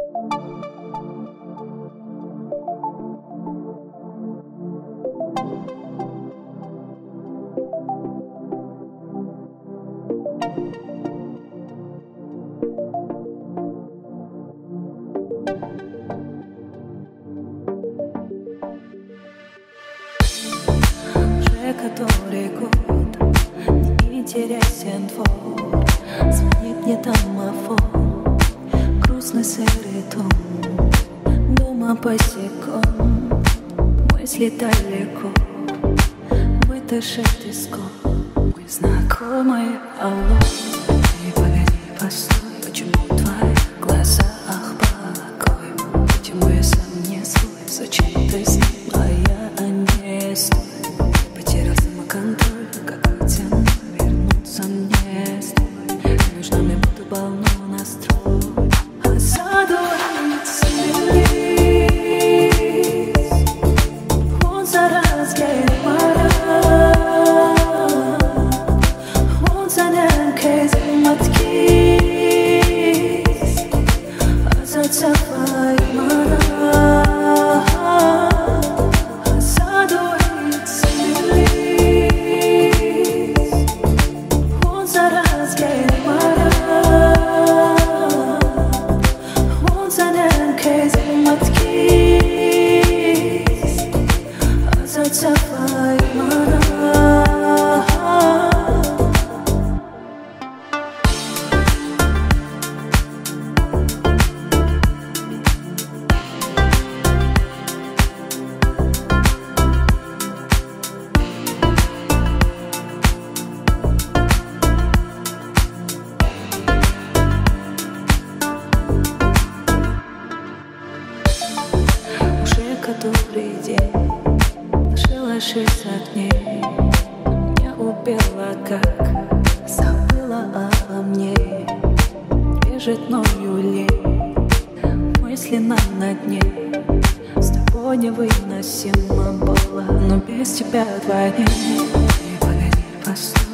Уже который год не интересен двор. Звонит мне домофон, грустный серый тон. Дома босиком, мысли далеко, вытащит из ком. Мой знакомый, алло, ты погоди, постой. Почему в твоих глазах покой? Почему я сам не свой? Зачем ты с ним, а я не стой? Потерял самоконтроль, как вытяну, вернуться мне стой. Нужно мне буду волну настрой, а задуматься лист. Он зараз геймара, он занят кейсом откис, а зацепай мара. Который день лишилась от ней, меня убила, как забыла обо мне. Бежит мною лень, мысленно на дне. С тобой невыносимо было, но без тебя вдвойне. Погоди, постой.